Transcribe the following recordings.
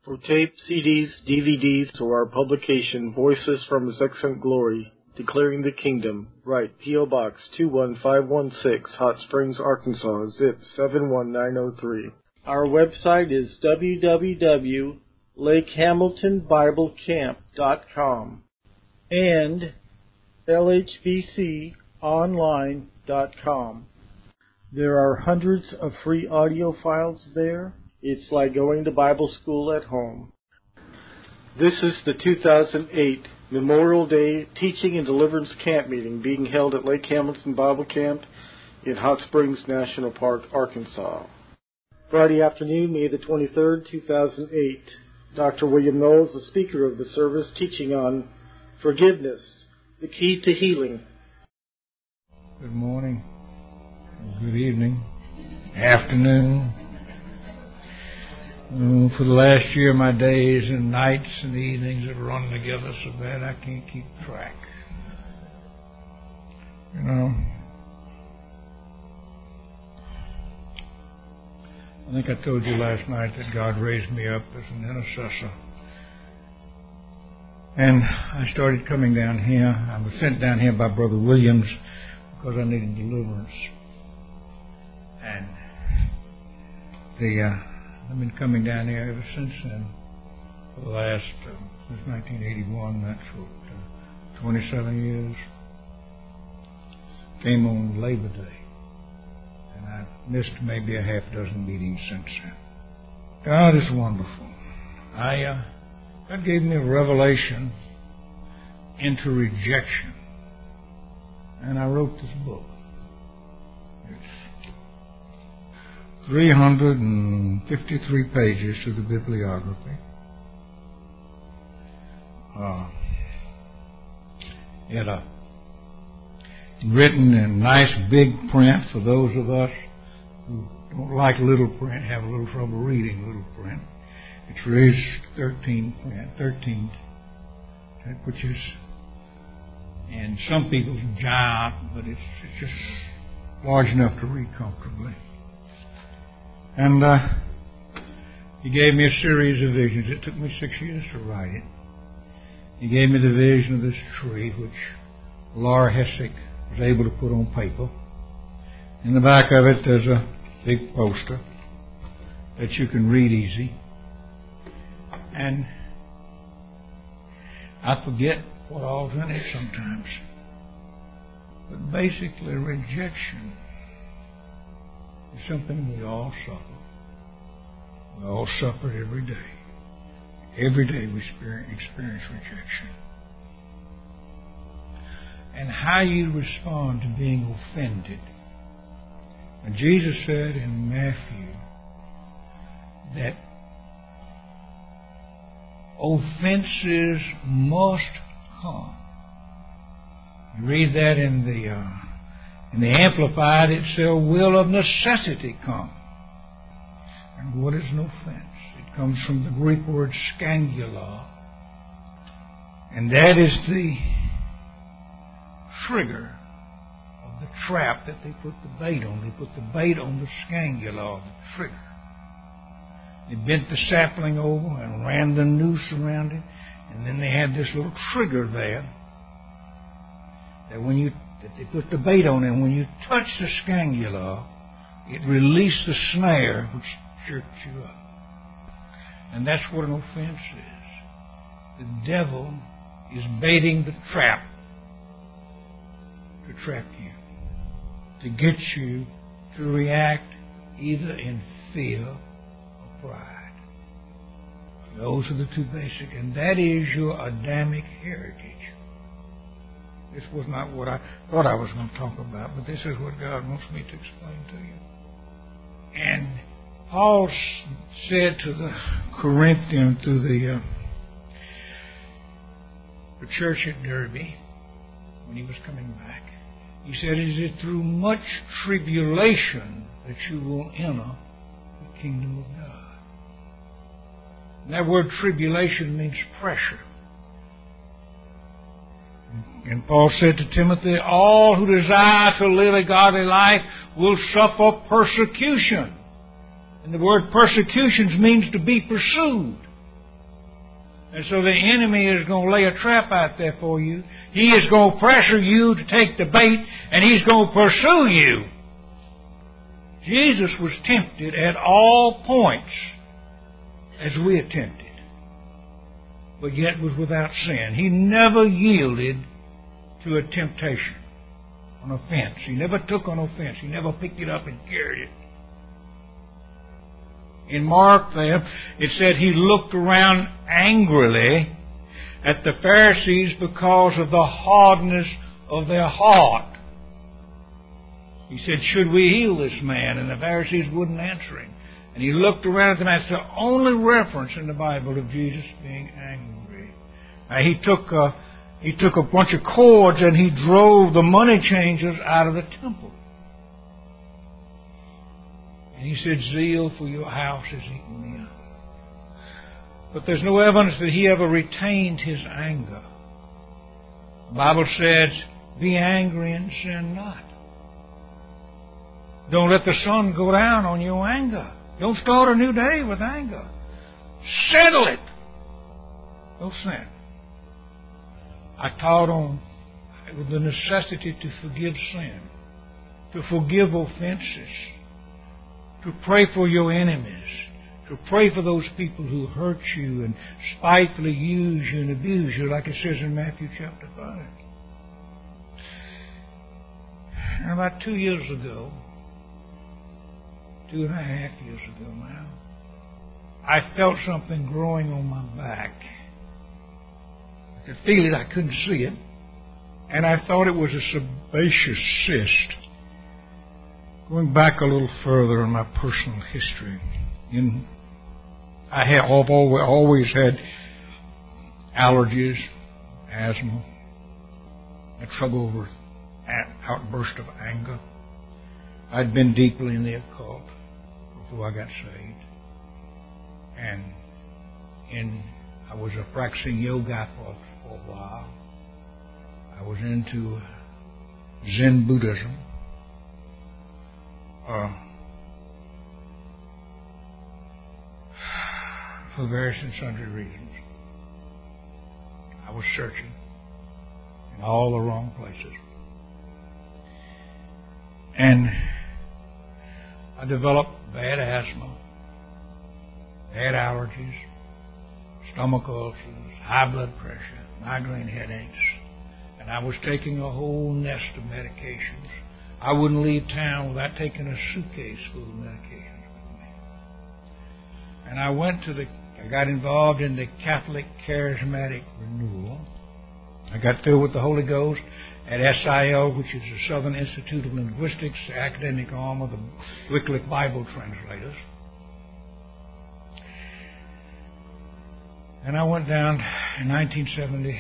For tape, CDs, DVDs, or our publication, Voices from His Excellent Glory, Declaring the Kingdom, write P.O. Box 21516, Hot Springs, Arkansas, zip 71903. Our website is www.lakehamiltonbiblecamp.com and lhbconline.com. There are hundreds of free audio files there. It's like going to Bible school at home. This is the 2008 Memorial Day Teaching and Deliverance Camp Meeting being held at Lake Hamilton Bible Camp in Hot Springs National Park, Arkansas. Friday afternoon, May the 23rd, 2008. Dr. William Knowles, the speaker of the service, teaching on forgiveness, the key to healing. Good morning, good evening, afternoon. For the last year, my days and nights and evenings have run together so bad I can't keep track. You know, I think I told you last night that God raised me up as an intercessor. And I started coming down here. I was sent down here by Brother Williams because I needed deliverance. And I've been coming down here ever since then. For the last, since 1981, that's what, 27 years. Came on Labor Day. And I've missed maybe a half dozen meetings since then. God is wonderful. God gave me a revelation into rejection. And I wrote this book. It's 353 pages to the bibliography. Written in nice big print for those of us who don't like little print, have a little trouble reading little print. It's raised 13 print, which is in some people's giant, but it's just large enough to read comfortably. And he gave me a series of visions. It took me 6 years to write it. He gave me the vision of this tree, which Laura Hessick was able to put on paper. In the back of it, there's a big poster that you can read easy. And I forget what all's in it sometimes. But basically, rejection is something we all suffer. We all suffer every day. Every day we experience rejection. And how you respond to being offended. And Jesus said in Matthew that offenses must come. You read that in the Amplified, it says, will of necessity come. And what is an offense? It comes from the Greek word scangula. And that is the trigger of the trap that they put the bait on. They put the bait on the scangula, the trigger. They bent the sapling over and ran the noose around it. And then they had this little trigger there that they put the bait on, and when you touch the scangula, it released the snare which jerked you up. And that's what an offense is. The devil is baiting the trap to trap you, to get you to react either in fear or pride. Those are the two basic, and that is your Adamic heritage. This was not what I thought I was going to talk about, but this is what God wants me to explain to you. And Paul said to the Corinthians, to the church at Derbe, when he was coming back, he said, is it through much tribulation that you will enter the kingdom of God? And that word tribulation means pressure. And Paul said to Timothy, all who desire to live a godly life will suffer persecution. And the word persecution means to be pursued. And so the enemy is going to lay a trap out there for you. He is going to pressure you to take the bait, and he's going to pursue you. Jesus was tempted at all points as we are tempted, but yet was without sin. He never yielded to a temptation, an offense. He never took an offense. He never picked it up and carried it. In Mark there, it said he looked around angrily at the Pharisees because of the hardness of their heart. He said, should we heal this man? And the Pharisees wouldn't answer him. And he looked around at them. That's the only reference in the Bible of Jesus being angry. He took a bunch of cords and he drove the money changers out of the temple. And he said, zeal for your house is eaten me up. But there's no evidence that he ever retained his anger. The Bible says, be angry and sin not. Don't let the sun go down on your anger. Don't start a new day with anger. Settle it. Don't sin. I taught on the necessity to forgive sin, to forgive offenses, to pray for your enemies, to pray for those people who hurt you and spitefully use you and abuse you, like it says in Matthew chapter 5. And about 2 years ago, 2.5 years ago now, I felt something growing on my back. I could feel it, I couldn't see it, and I thought it was a sebaceous cyst. Going back a little further in my personal history, I've always had allergies, asthma, I trouble with outburst of anger. I'd been deeply in the occult before I got saved. And I was a practicing yoga for a while. I was into Zen Buddhism. For various and sundry reasons. I was searching in all the wrong places. And I developed bad asthma, bad allergies, stomach ulcers, high blood pressure, migraine headaches, and I was taking a whole nest of medications. I wouldn't leave town without taking a suitcase full of medications with me. And I got involved in the Catholic Charismatic Renewal. I got filled with the Holy Ghost at SIL, which is the Southern Institute of Linguistics, the academic arm of the Wycliffe Bible translators. And I went down in 1975,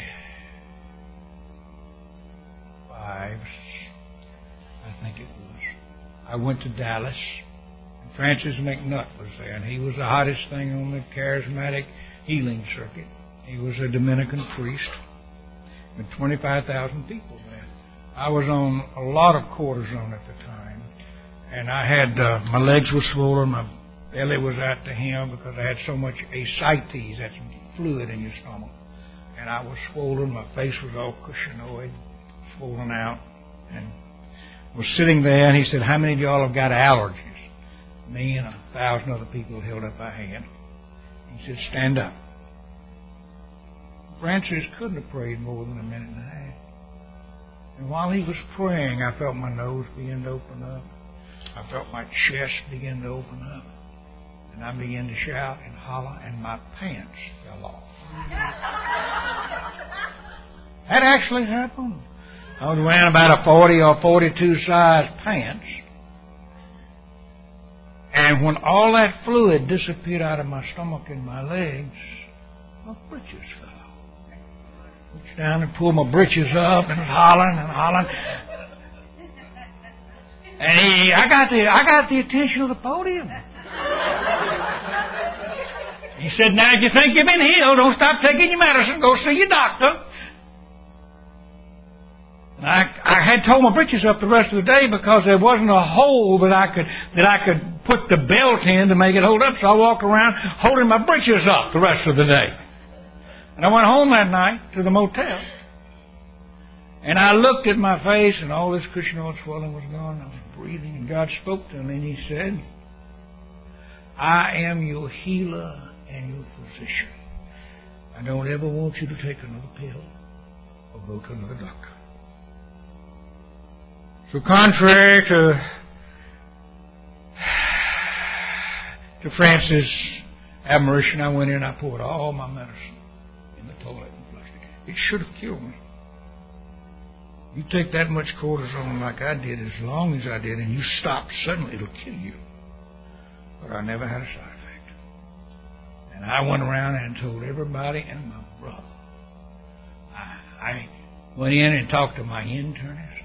I think it was. I went to Dallas. And Francis McNutt was there, and he was the hottest thing on the charismatic healing circuit. He was a Dominican priest with 25,000 people there. I was on a lot of cortisone at the time, and I had my legs were swollen, my belly was out to hem because I had so much ascites, that's fluid in your stomach, and I was swollen. My face was all cushionic, swollen out, and was sitting there, and he said, "How many of y'all have got allergies?" Me and 1,000 other people held up our hand. He said, "Stand up." Francis couldn't have prayed more than a minute and a half. And while he was praying, I felt my nose begin to open up. I felt my chest begin to open up. And I began to shout and holler, and my pants fell off. That actually happened. I was wearing about a 40 or 42 size pants. And when all that fluid disappeared out of my stomach and my legs, my britches fell off. I reached down and pulled my britches up and was hollering and hollering. And I got the attention of the podium. He said, "Now, if you think you've been healed, don't stop taking your medicine. Go see your doctor." And I had told my britches up the rest of the day because there wasn't a hole that I could put the belt in to make it hold up. So I walked around holding my britches up the rest of the day. And I went home that night to the motel. And I looked at my face, and all this cushion oil swelling was gone. I was breathing, and God spoke to me, and He said, I am your healer and your physician. I don't ever want you to take another pill or go to another doctor. So contrary to Francis' admiration, I went in and I poured all my medicine in the toilet and flushed it. It should have killed me. You take that much cortisone like I did, as long as I did, and you stop suddenly, it'll kill you. But I never had a side effect. And I went around and told everybody and my brother. I went in and talked to my internist.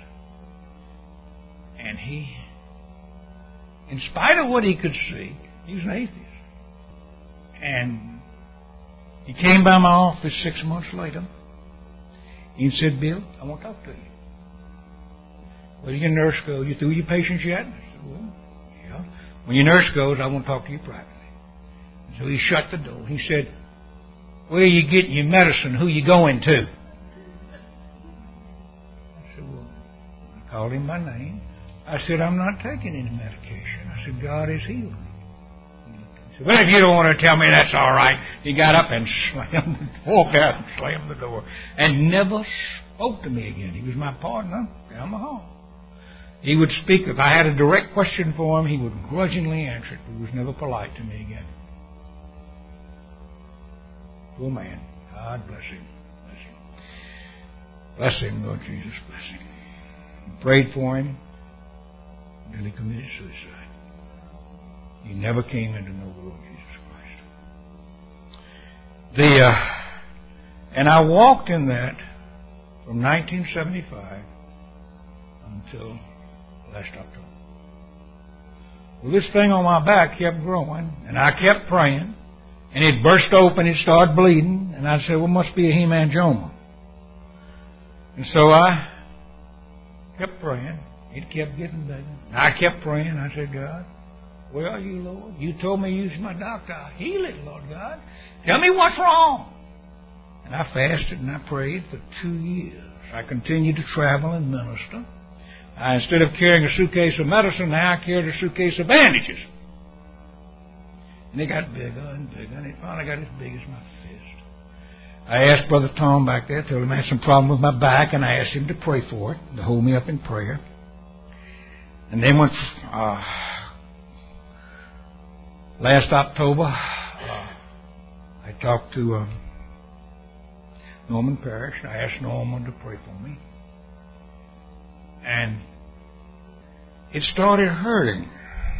And he, in spite of what he could see, he was an atheist. And he came by my office 6 months later. He said, Bill, I want to talk to you. Where did your nurse go? You through your patients yet? I said, well, yeah. When your nurse goes, I want to talk to you privately. So he shut the door. He said, where are you getting your medicine? Who you going to? I said, well, I called him by name. I said, I'm not taking any medication. I said, God has healed me. He said, well, if you don't want to tell me, that's all right. He got up and walked out and slammed the door and never spoke to me again. He was my partner down the hall. He would speak. If I had a direct question for him, he would grudgingly answer it, but he was never polite to me again. Poor man. God bless him. Bless him. Bless him, Lord Jesus, bless him. I prayed for him until he committed suicide. He never came into know the Lord Jesus Christ. And I walked in that from 1975 until last October. Well, this thing on my back kept growing, and I kept praying, and it burst open, it started bleeding, and I said, well, it must be a hemangioma. And so I kept praying. It kept getting bigger. I kept praying. I said, God, where are you, Lord? You told me you was my doctor. I'll heal it, Lord God. Tell me what's wrong. And I fasted and I prayed for 2 years. I continued to travel and minister. Instead of carrying a suitcase of medicine, now I carried a suitcase of bandages. And they got bigger and bigger, and it finally got as big as my fist. I asked Brother Tom back there, told him I had some problem with my back, and I asked him to pray for it, to hold me up in prayer. And then last October, I talked to Norman Parrish. I asked Norman to pray for me. And it started hurting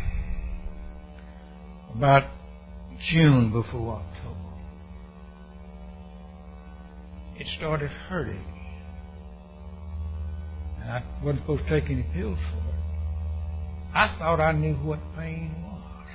about June before October. It started hurting. And I wasn't supposed to take any pills for it. I thought I knew what pain was.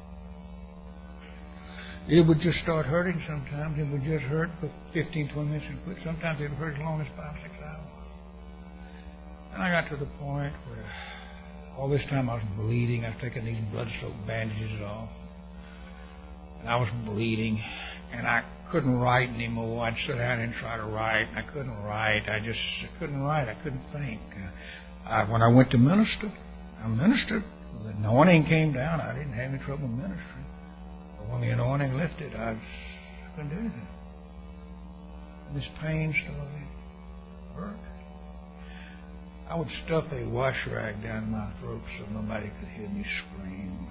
It would just start hurting sometimes. It would just hurt for 15, 20 minutes and quit. Sometimes it would hurt as long as 5, 6 hours. And I got to the point where all this time I was bleeding. I was taking these blood-soaked bandages off. And I was bleeding. And I couldn't write anymore. I'd sit down and try to write. I couldn't write. I couldn't write. I couldn't think. When I went to minister, I ministered. The anointing came down. I didn't have any trouble ministering. But when the anointing lifted, I couldn't do anything. And this pain started hurt. I would stuff a wash rag down my throat so nobody could hear me scream.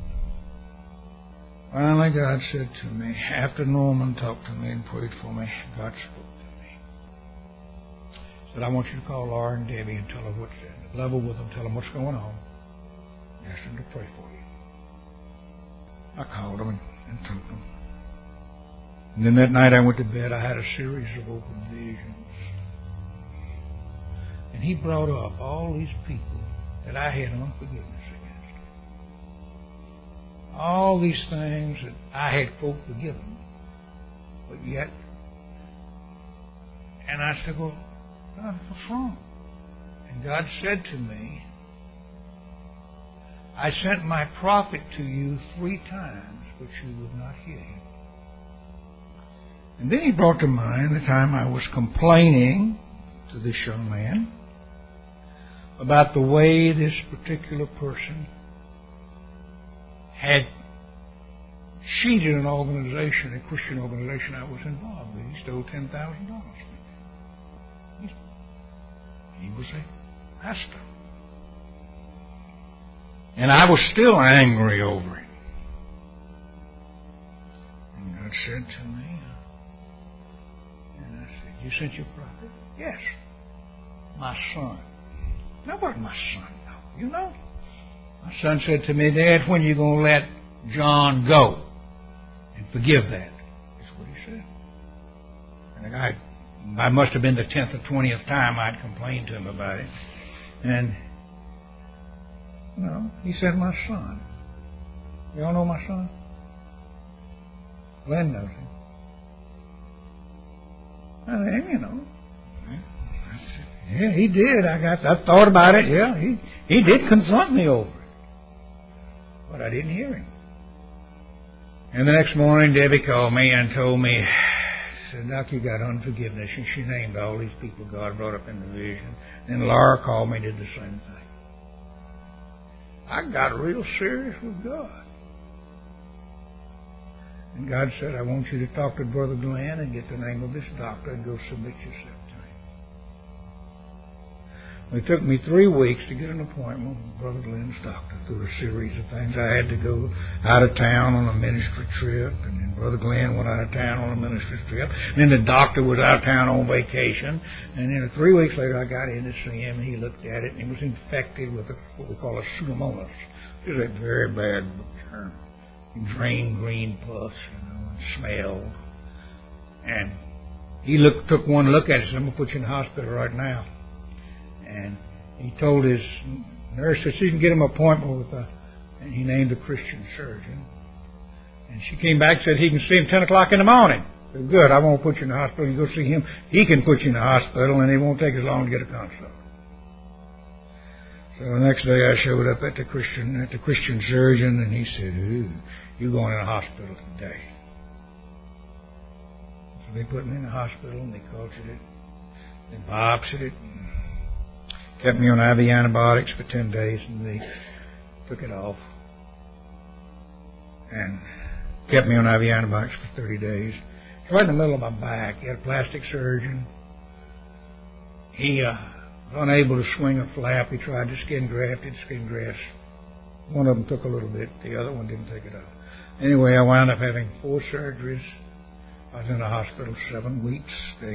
Finally, God said to me, after Norman talked to me and prayed for me, God spoke to me. He said, I want you to call Laura and Debbie and tell her what's in. Level with them, tell them what's going on. Ask them to pray for you. I called them and told them. And then that night I went to bed. I had a series of open visions. And he brought up all these people that I had unforgiveness against. All these things that I had folk forgiven. But yet, and I said, well, God, what's wrong? And God said to me, I sent my prophet to you 3 times, but you would not hear him. And then he brought to mind the time I was complaining to this young man about the way this particular person had cheated an organization, a Christian organization I was involved with. He stole $10,000 from me. He was a pastor. And I was still angry over it. And God said to me, and I said, "You sent your prophet?" "Yes, my son." "Now, where'd my son go? You know?" My son said to me, "Dad, when are you going to let John go and forgive that?" That's what he said. And I must have been the 10th or 20th time I'd complained to him about it. And, he said, "My son." Y'all know my son? Glenn knows him. Yeah, he did. I thought about it. Yeah, he did confront me over it. But I didn't hear him. And the next morning, Debbie called me and told me, said, "Doc, you got unforgiveness." And she named all these people God brought up in the vision. And Laura called me and did the same thing. I got real serious with God. And God said, "I want you to talk to Brother Glenn and get the name of this doctor and go submit yourself to him." It took me 3 weeks to get an appointment with Brother Glenn's doctor through a series of things. I had to go out of town on a ministry trip, and then Brother Glenn went out of town on a ministry trip, and then the doctor was out of town on vacation, and then 3 weeks later I got in to see him, and he looked at it, and it was infected with what we call a pseudomonas. It was a very bad germ. It drained green pus, and smelled. And he took one look at it and said, "I'm going to put you in the hospital right now." And he told his nurse that she can get him an appointment with and he named a Christian surgeon. And she came back and said he can see him 10 o'clock in the morning. I said, "Good, I won't put you in the hospital. You go see him. He can put you in the hospital, and it won't take as long to get a consult." So the next day I showed up at the Christian surgeon, and he said, "Ooh, you're going in the hospital today." So they put me in the hospital, and they cultured it. They biopsied it. Kept me on IV antibiotics for 10 days, and they took it off. And kept me on IV antibiotics for 30 days. It's right in the middle of my back. He had a plastic surgeon. He was unable to swing a flap. He tried to skin graft. One of them took a little bit. The other one didn't take it out. Anyway, I wound up having 4 surgeries. I was in the hospital 7 weeks.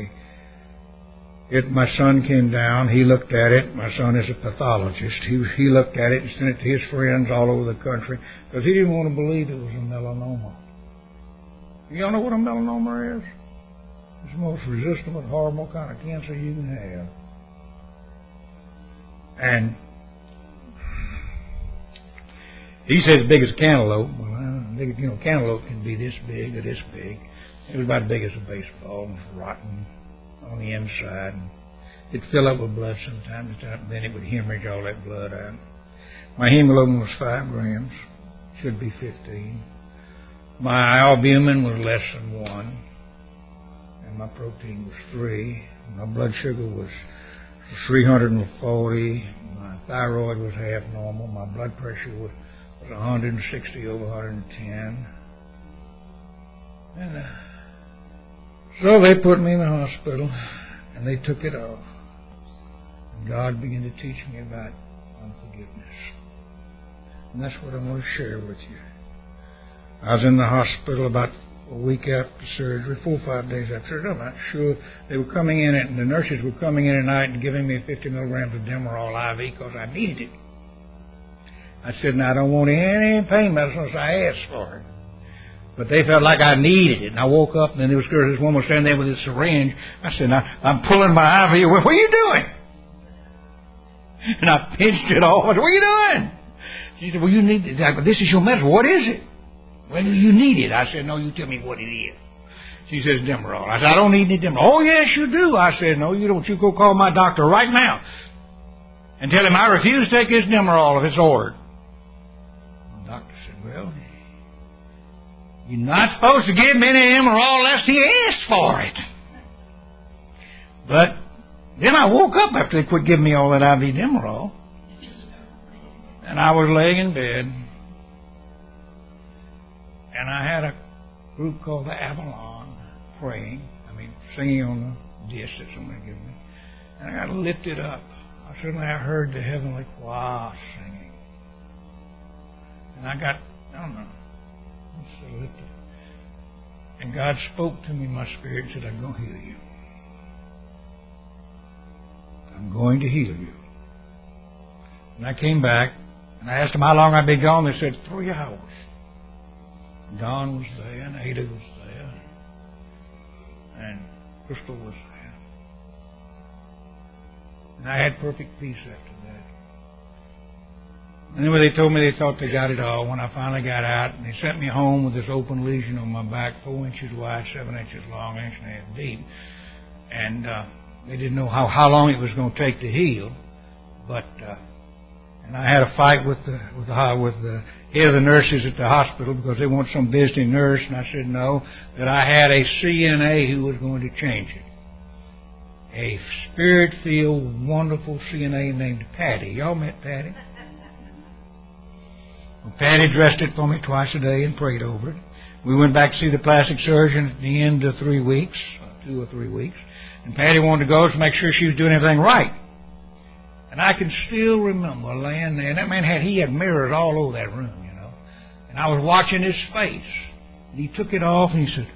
My son came down. He looked at it. My son is a pathologist. He looked at it and sent it to his friends all over the country because he didn't want to believe it was a melanoma. Y'all know what a melanoma is? It's the most resistant, horrible kind of cancer you can have. And he said as big as a cantaloupe. Well, cantaloupe can be this big or this big. It was about as big as a baseball. It was rotten on the inside. It'd fill up with blood sometimes, then it would hemorrhage all that blood out. My hemoglobin was 5 grams, should be 15. My albumin was less than 1, and my protein was 3. My blood sugar was 340. My thyroid was half normal. My blood pressure was 160 over 110. And so they put me in the hospital, and they took it off. And God began to teach me about unforgiveness. And that's what I want to share with you. I was in the hospital about a week after surgery, 4 or 5 days after surgery. I'm not sure. They were coming in, and the nurses were coming in at night and giving me 50 milligrams of Demerol IV because I needed it. I said, "Now, I don't want any pain medicine, so I asked for it." But they felt like I needed it. And I woke up, and then there was this woman standing there with a syringe. I said, "Now, I'm pulling my IV. What are you doing?" And I pinched it off. I said, "What are you doing?" She said, "Well, you need it." I said, "This is your medicine. What is it?" "Well, you need it." I said, "No, you tell me what it is." She says, "Demerol." I said, "I don't need any Demerol." "Oh, yes, you do." I said, "No, you don't. You go call my doctor right now and tell him I refuse to take his Demerol if it's ordered." The doctor said, "Well, you're not supposed to give him any Demerol unless he asks for it. But then I woke up after they quit giving me all that IV Demerol. And I was laying in bed. And I had a group called the Avalon praying. Singing on the disc that somebody gave me. And I got lifted up. Suddenly I heard the heavenly choir singing. And I don't know, so lifted. And God spoke to me in my spirit and said, I'm going to heal you. I'm going to heal you. And I came back, and I asked them how long I'd be gone. They said 3 hours. Don was there, and Ada was there, and Crystal was there. And I had perfect peace after that. And then when they told me they thought they got it all, when I finally got out, and they sent me home with this open lesion on my back, 4 inches wide, 7 inches long, 1.5 inches deep. And they didn't know how long it was going to take to heal. But and I had a fight with the head of the nurses at the hospital because they wanted some visiting nurse, and I said no, that I had a CNA who was going to change it. A spirit-filled, wonderful CNA named Patty. Y'all met Patty? Well, Patty dressed it for me twice a day and prayed over it. We went back to see the plastic surgeon at the end of 3 weeks, 2 or 3 weeks, and Patty wanted to go to make sure she was doing everything right. And I can still remember laying there, and that man he had mirrors all over that room, you know. And I was watching his face. And he took it off and he said,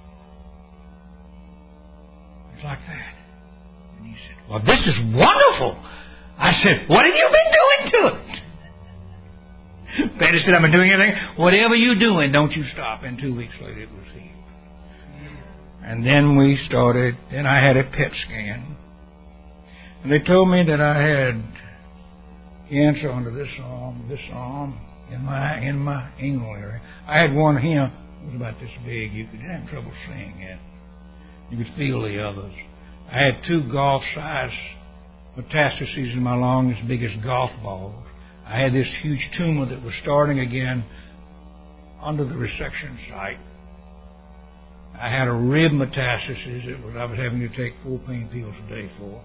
it's like that. And he said, well, this is wonderful. I said, what have you been doing to it? Patty said, I've been doing everything. Whatever you're doing, don't you stop. And 2 weeks later, it was healed. And then I had a PET scan. And they told me that I had cancer under this arm, in my anal area. I had one here, it was about this big. You could have trouble seeing it. You could feel the others. I had 2 golf-sized metastases in my lung, as big as golf balls. I had this huge tumor that was starting again under the resection site. I had a rib metastasis that I was having to take 4 pain pills a day for.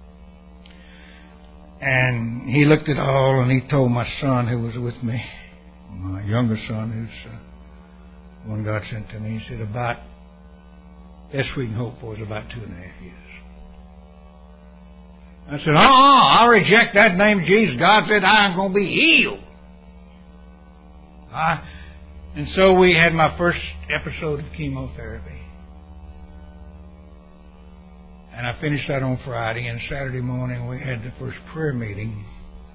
And he looked at all, and he told my son who was with me, my younger son, who's one God sent to me, he said, about best we can hope for is about 2.5 years. I said, I reject that name of Jesus. God said I'm going to be healed. And so we had my first episode of chemotherapy. And I finished that on Friday, and Saturday morning we had the first prayer meeting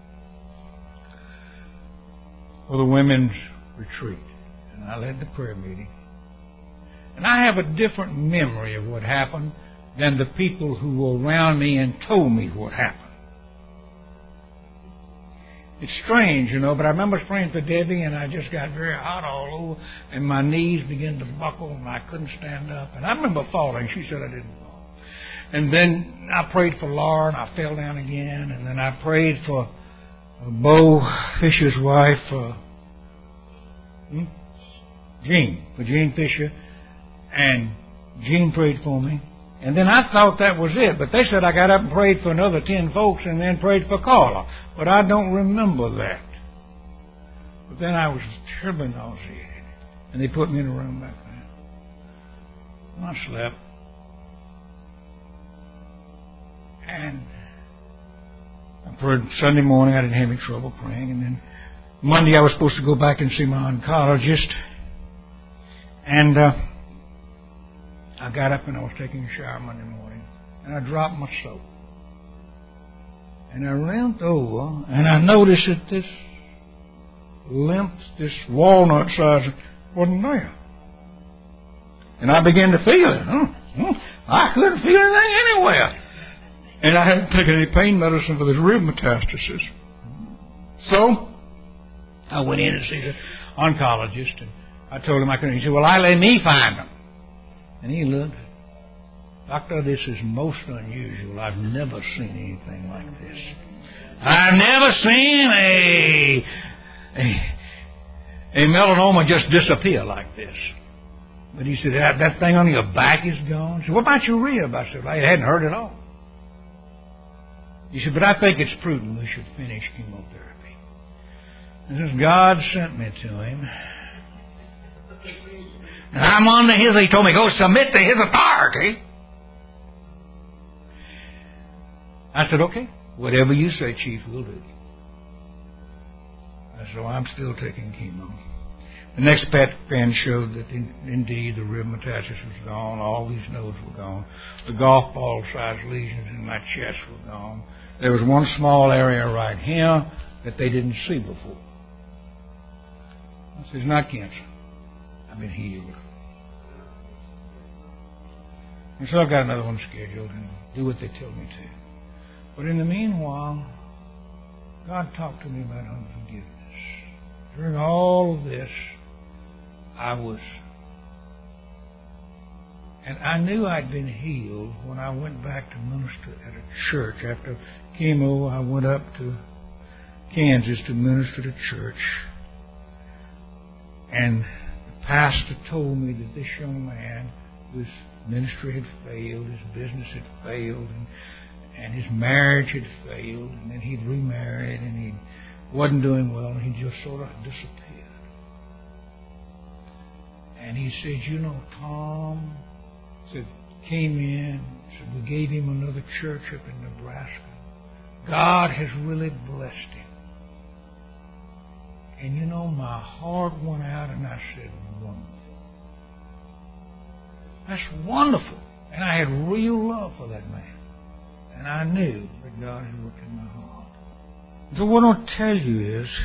for the women's retreat. And I led the prayer meeting. And I have a different memory of what happened than the people who were around me and told me what happened. It's strange, you know, but I remember praying for Debbie, and I just got very hot all over, and my knees began to buckle, and I couldn't stand up. And I remember falling. She said I didn't fall. And then I prayed for Laura, and I fell down again. And then I prayed for Bo Fisher's wife, Jean Fisher. And Jean prayed for me. And then I thought that was it. But they said I got up and prayed for another 10 folks and then prayed for Carla. But I don't remember that. But then I was terribly nauseated. And they put me in a room back there. And I slept. And I prayed Sunday morning. I didn't have any trouble praying. And then Monday I was supposed to go back and see my oncologist. And I got up and I was taking a shower Monday morning. And I dropped my soap. And I leant over and I noticed that this walnut size wasn't there. And I began to feel it. I couldn't feel anything anywhere. And I hadn't taken any pain medicine for this rib metastasis. So I went in to see the oncologist, and I told him I couldn't. He said, well, let me find them. And he looked. Doctor, this is most unusual. I've never seen anything like this. I've never seen a melanoma just disappear like this. But he said, that thing on your back is gone. He said, what about your rib? I said, I hadn't heard it all. He said, but I think it's prudent we should finish chemotherapy. And since God sent me to him, and I'm under his, he told me, go submit to his authority. I said, okay, whatever you say, Chief, we'll do. So I'm still taking chemo. The next PET scan showed that indeed the rib metastasis was gone. All these nodes were gone. The golf ball sized lesions in my chest were gone. There was one small area right here that they didn't see before. This is not cancer. I've been healed. And so I've got another one scheduled and do what they tell me to. But in the meanwhile, God talked to me about unforgiveness. During all of this, and I knew I'd been healed when I went back to minister at a church. After chemo, I went up to Kansas to minister at a church. And the pastor told me that this young man, whose ministry had failed, his business had failed, and his marriage had failed, and then he'd remarried, and he wasn't doing well, and he just sort of disappeared. And he said, you know, Tom, came in, said we gave him another church up in Nebraska. God has really blessed him. And you know, my heart went out and I said, wonderful. That's wonderful. And I had real love for that man. And I knew that God had worked in my heart. So what I want to tell you is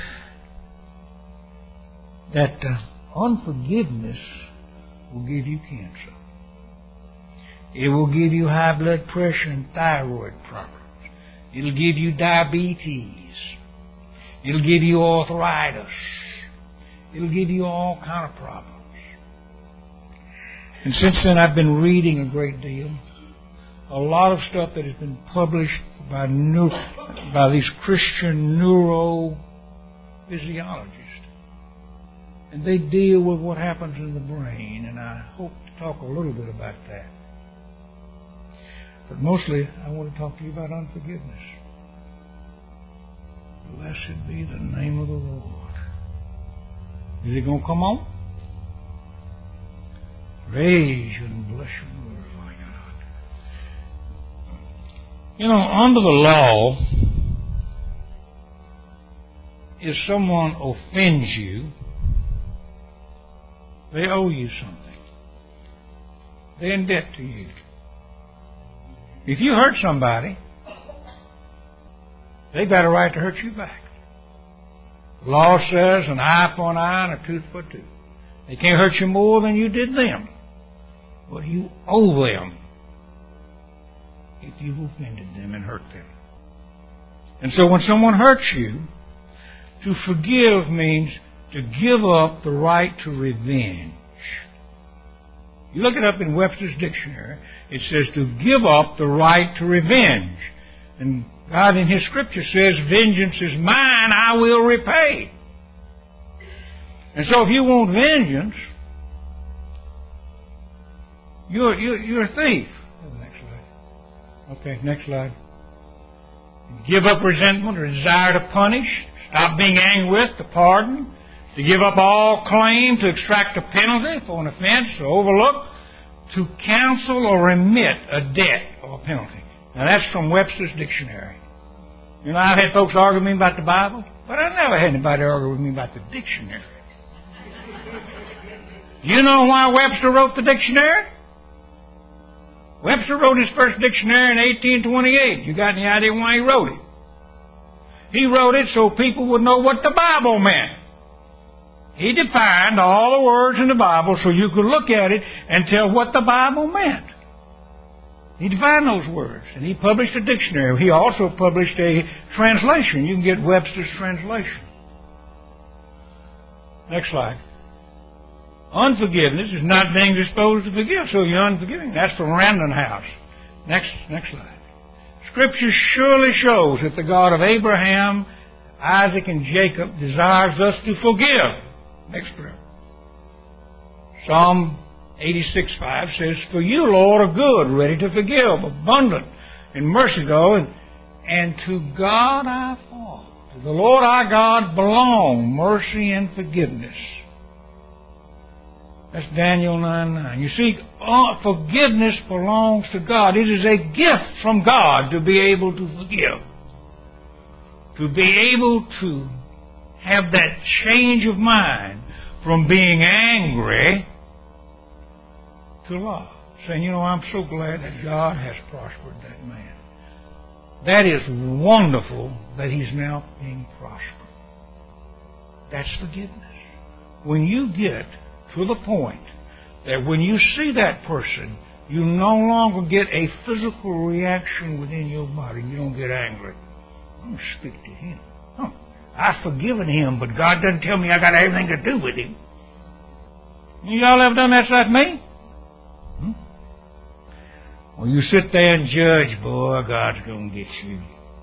that unforgiveness will give you cancer. It will give you high blood pressure and thyroid problems. It'll give you diabetes. It'll give you arthritis. It'll give you all kind of problems. And since then I've been reading a great deal. A lot of stuff that has been published by these Christian neurophysiologists. And they deal with what happens in the brain, and I hope to talk a little bit about that. But mostly, I want to talk to you about unforgiveness. Blessed be the name of the Lord. Is it going to come on? Praise you and bless you and glorify God. You know, under the law, if someone offends you, they owe you something. They're in debt to you. If you hurt somebody, they've got a right to hurt you back. The law says an eye for an eye and a tooth for a tooth. They can't hurt you more than you did them. But you owe them if you've offended them and hurt them. And so when someone hurts you, to forgive means to give up the right to revenge. You look it up in Webster's dictionary, it says to give up the right to revenge. And God in His Scripture says, vengeance is mine, I will repay. And so if you want vengeance, you're a thief. Next slide. Okay, next slide. Give up resentment or desire to punish, stop being angry with, to pardon, to give up all claim, to extract a penalty for an offense, to overlook, to cancel or remit a debt or a penalty. Now that's from Webster's dictionary. You know, I've had folks argue with me about the Bible, but I never had anybody argue with me about the dictionary. You know why Webster wrote the dictionary? Webster wrote his first dictionary in 1828. You got any idea why he wrote it? He wrote it so people would know what the Bible meant. He defined all the words in the Bible so you could look at it and tell what the Bible meant. He defined those words, and he published a dictionary. He also published a translation. You can get Webster's translation. Next slide. Unforgiveness is not being disposed to forgive, so you're unforgiving. That's from Random House. Next slide. Scripture surely shows that the God of Abraham, Isaac, and Jacob desires us to forgive. Next prayer. Psalm 86:5 says, "For you, Lord, are good, ready to forgive, abundant in mercy, though, and to God our Father, to the Lord our God belong mercy and forgiveness." That's Daniel 9:9. You see, forgiveness belongs to God. It is a gift from God to be able to forgive. To be able to have that change of mind from being angry to love. Saying, I'm so glad that God has prospered that man. That is wonderful that he's now being prospered. That's forgiveness. When you get to the point that when you see that person, you no longer get a physical reaction within your body. You don't get angry. I'm going to speak to him. I've forgiven him, but God doesn't tell me I got anything to do with him. Y'all ever done that like me? Well, you sit there and judge, boy, God's going to get you.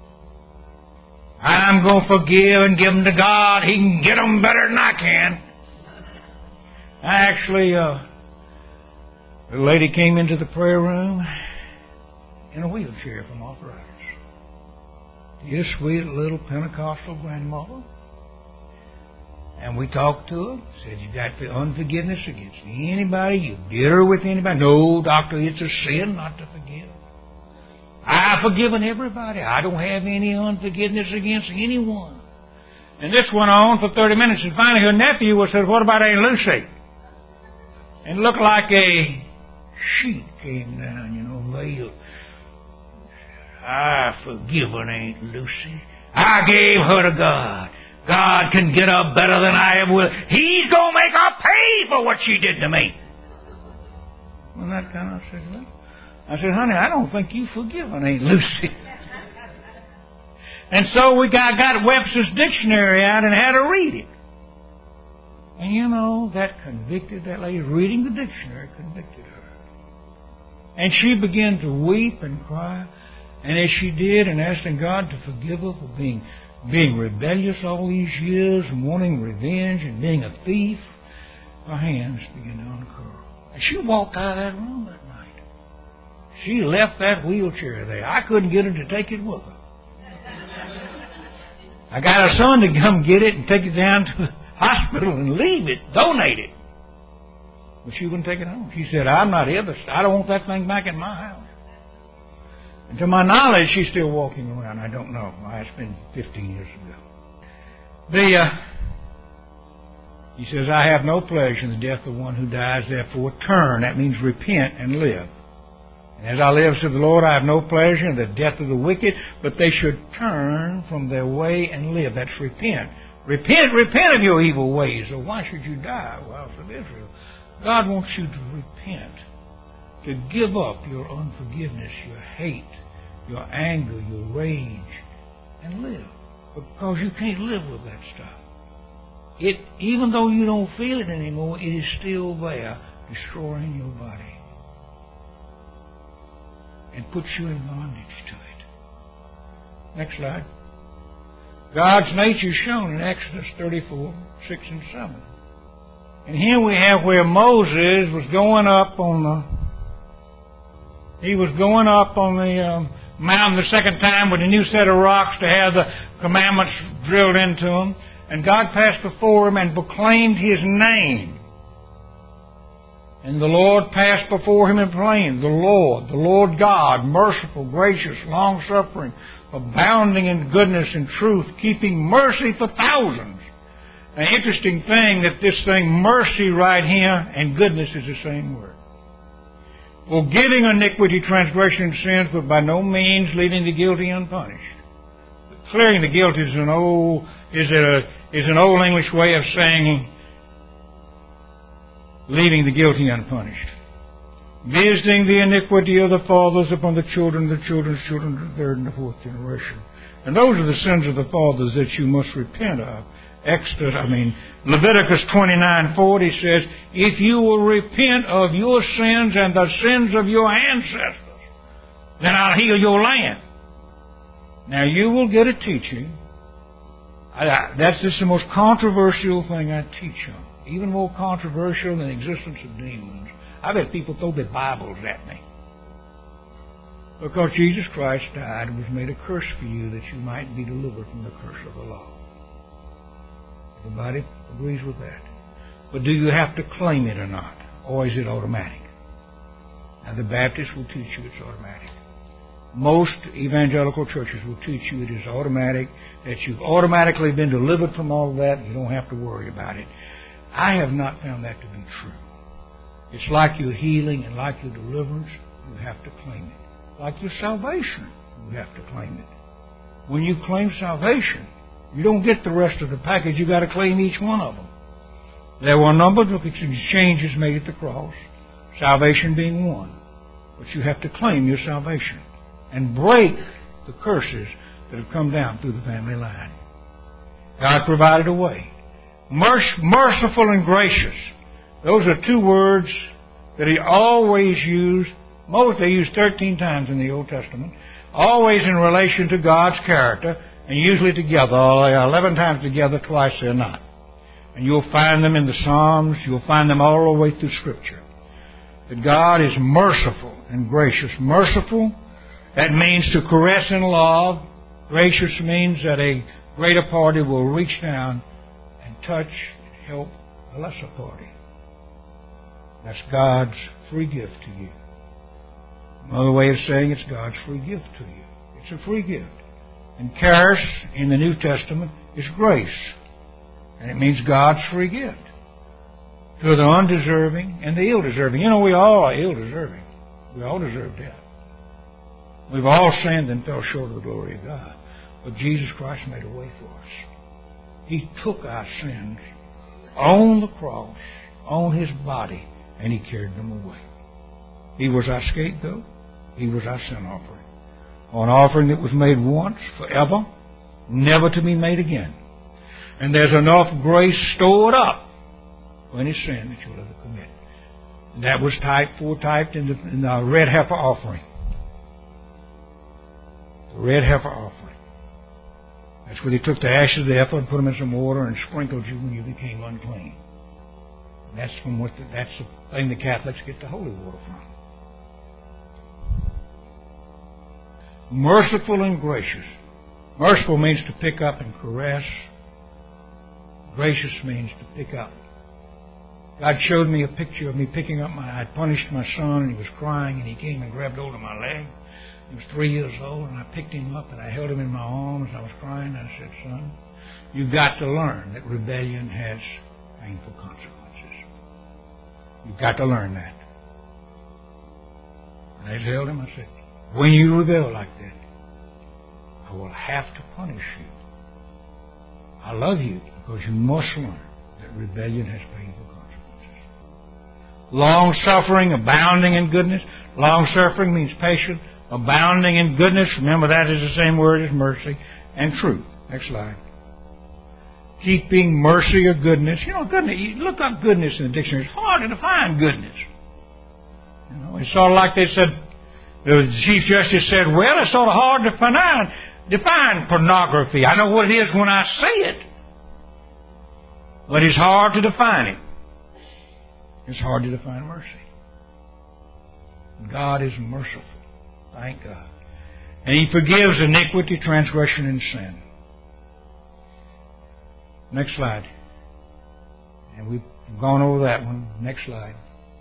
I'm going to forgive and give them to God. He can get them better than I can. Actually, a lady came into the prayer room in a wheelchair from arthritis. Dear, sweet little Pentecostal grandmother. And we talked to her. Said, you got the unforgiveness against anybody? You bitter with anybody? No, doctor, it's a sin not to forgive. I've forgiven everybody. I don't have any unforgiveness against anyone. And this went on for 30 minutes. And finally her nephew said, what about Aunt Lucy? And it looked like a sheet came down, veiled. I've forgiven Aunt Lucy. I gave her to God. God can get her better than I ever will. He's going to make her pay for what she did to me. Well, that kind of said, well, I said, honey, I don't think you've forgiven Aunt Lucy. And so we got Webster's dictionary out and had her read it. And that convicted that lady. Reading the dictionary convicted her. And she began to weep and cry. And as she did, and asking God to forgive her for being rebellious all these years, and wanting revenge, and being a thief, her hands began to uncurl. And she walked out of that room that night. She left that wheelchair there. I couldn't get her to take it with her. I got her son to come get it and take it down to the hospital and leave it, donate it. But she wouldn't take it home. She said, I'm not here, but I don't want that thing back in my house. And to my knowledge, she's still walking around. I don't know. It's been 15 years ago. He says, I have no pleasure in the death of one who dies, therefore turn. That means repent and live. And as I live, said the Lord, I have no pleasure in the death of the wicked, but they should turn from their way and live. That's repent. Repent of your evil ways. Or why should you die? Well, of Israel. God wants you to repent, to give up your unforgiveness, your hate, your anger, your rage, and live. Because you can't live with that stuff. Even though you don't feel it anymore, it is still there, destroying your body. And puts you in bondage to it. Next slide. God's nature is shown in Exodus 34, 6 and 7. And here we have where Moses was going up on the mountain the second time with a new set of rocks to have the commandments drilled into them. And God passed before him and proclaimed his name. And the Lord passed before him and proclaimed, the Lord God, merciful, gracious, long-suffering, abounding in goodness and truth, keeping mercy for thousands. An interesting thing that this thing, mercy right here, and goodness is the same word. Forgiving iniquity, transgression, and sins, but by no means leaving the guilty unpunished. Clearing the guilty is an old English way of saying leaving the guilty unpunished. Visiting the iniquity of the fathers upon the children, the children's children, the third and the fourth generation. And those are the sins of the fathers that you must repent of. Leviticus 29:40 says, if you will repent of your sins and the sins of your ancestors, then I'll heal your land. Now you will get a teaching. That's just the most controversial thing I teach on. Even more controversial than the existence of demons. I've had people throw their Bibles at me. Because Jesus Christ died and was made a curse for you that you might be delivered from the curse of the law. Everybody agrees with that. But do you have to claim it or not? Or is it automatic? Now the Baptists will teach you it's automatic. Most evangelical churches will teach you it is automatic, that you've automatically been delivered from all of that, and you don't have to worry about it. I have not found that to be true. It's like your healing and like your deliverance, you have to claim it. Like your salvation, you have to claim it. When you claim salvation, you don't get the rest of the package. You've got to claim each one of them. There were a number of exchanges made at the cross, salvation being one. But you have to claim your salvation and break the curses that have come down through the family line. God provided a way. Merciful and gracious. Those are two words that He always used. They used 13 times in the Old Testament. Always in relation to God's character, and usually together. 11 times together, twice they're not. And you'll find them in the Psalms. You'll find them all the way through Scripture. That God is merciful and gracious. Merciful, that means to caress and love. Gracious means that a greater party will reach down and touch and help a lesser party. That's God's free gift to you. Another way of saying it's God's free gift to you. It's a free gift. And charis in the New Testament is grace. And it means God's free gift to the undeserving and the ill-deserving. You know, we all are ill-deserving. We all deserve death. We've all sinned and fell short of the glory of God. But Jesus Christ made a way for us. He took our sins on the cross, on His body, and He carried them away. He was our scapegoat. He was our sin offering. An offering that was made once, forever, never to be made again. And there's enough grace stored up for any sin that you'll ever commit. And that was foretyped in the red heifer offering. The red heifer offering. That's where they took the ashes of the heifer and put them in some water and sprinkled you when you became unclean. And that's the thing the Catholics get the holy water from. Merciful and gracious. Merciful means to pick up and caress. Gracious means to pick up. God showed me a picture of me picking up I'd punished my son and he was crying and he came and grabbed hold of my leg. He was 3 years old and I picked him up and I held him in my arms and I was crying and I said, son, you've got to learn that rebellion has painful consequences. You've got to learn that. And I just held him. I said, when you rebel like that, I will have to punish you. I love you because you must learn that rebellion has painful consequences. Long-suffering, abounding in goodness. Long-suffering means patient. Abounding in goodness. Remember, that is the same word as mercy. And truth. Next slide. Keeping mercy or goodness. You know, goodness. You look up goodness in the dictionary. It's hard to define goodness. You know, it's sort of like they said, the Chief Justice said, well, it's sort of hard to define pornography. I know what it is when I see it. But it's hard to define it. It's hard to define mercy. God is merciful. Thank God. And He forgives iniquity, transgression, and sin. Next slide. And we've gone over that one. Next slide.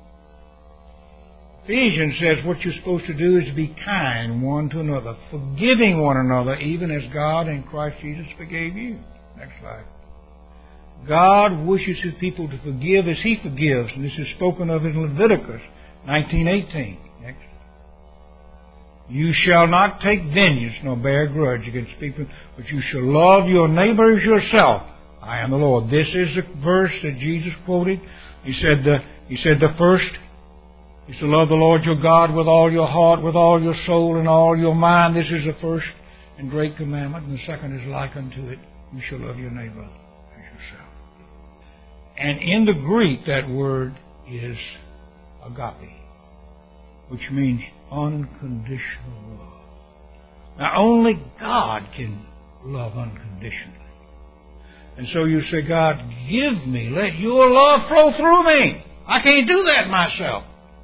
Ephesians says what you're supposed to do is be kind one to another, forgiving one another, even as God in Christ Jesus forgave you. Next slide. God wishes His people to forgive as He forgives, and this is spoken of in Leviticus 19:18. Next. You shall not take vengeance nor bear grudge against people, but you shall love your neighbor as yourself. I am the Lord. This is the verse that Jesus quoted. He said the first is to love the Lord your God with all your heart, with all your soul, and all your mind. This is the first and great commandment. And the second is like unto it. You shall love your neighbor as yourself. And in the Greek, that word is agape, which means unconditional love. Now, only God can love unconditionally. And so you say, God, give me, let your love flow through me. I can't do that myself.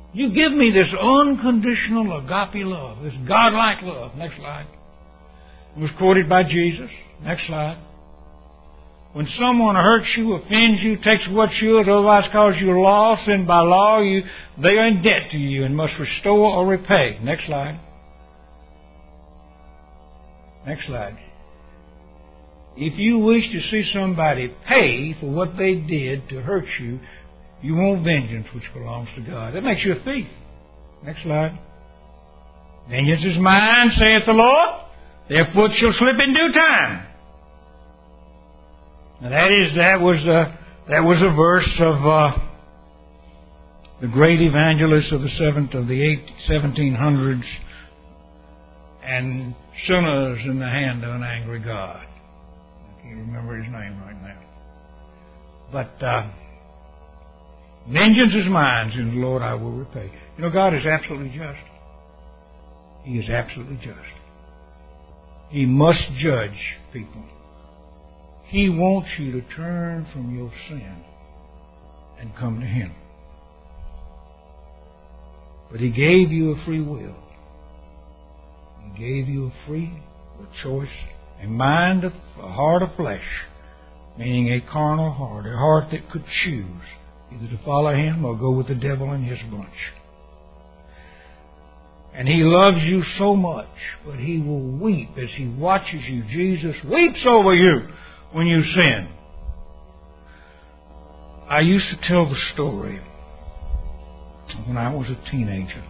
You give me this unconditional agape love, this God-like love. Next slide. It was quoted by Jesus. Next slide. When someone hurts you, offends you, takes what's yours, otherwise cause you loss, and by law they are in debt to you and must restore or repay. Next slide. Next slide. If you wish to see somebody pay for what they did to hurt you, you want vengeance which belongs to God. That makes you a thief. Next slide. Vengeance is mine, saith the Lord. Their foot shall slip in due time. Now that was a verse of the great evangelist of the 1700s, and sinners in the hand of an angry God. I can't remember his name right now. But vengeance is mine, and the Lord I will repay. You know, God is absolutely just. He is absolutely just. He must judge people. He wants you to turn from your sin and come to Him. But He gave you a free will. He gave you a choice, a mind, a heart of flesh, meaning a carnal heart, a heart that could choose either to follow Him or go with the devil and his bunch. And He loves you so much, but He will weep as He watches you. Jesus weeps over you when you sin. I used to tell the story when I was a teenager.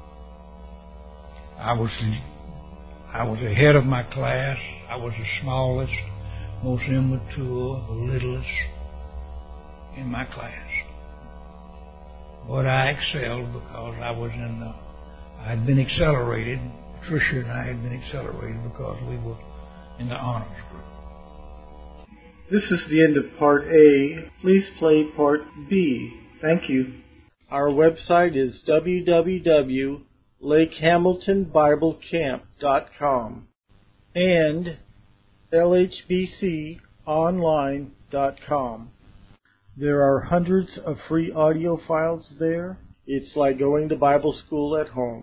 I was ahead of my class. I was the smallest, most immature, the littlest in my class. But I excelled because I had been accelerated. Tricia and I had been accelerated because we were in the honors group. This is the end of Part A. Please play Part B. Thank you. Our website is www.lakehamiltonbiblecamp.com and lhbconline.com. There are hundreds of free audio files there. It's like going to Bible school at home.